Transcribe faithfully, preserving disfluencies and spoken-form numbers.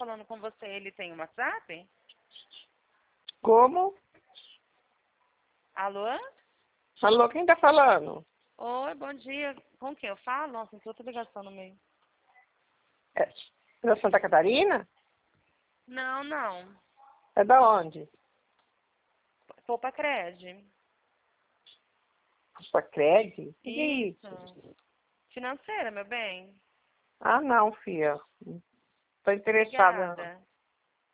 falando com você, ele tem um WhatsApp? Como? Alô? Alô, quem tá falando? Oi, bom dia. Com quem eu falo? Nossa, tem outra ligação no meio. É da Santa Catarina? Não, não. É da onde? Poupa Cred. Sua Cred? O que é Isso. isso? Financeira, meu bem. Ah, não, filha. Tô interessada. Obrigada.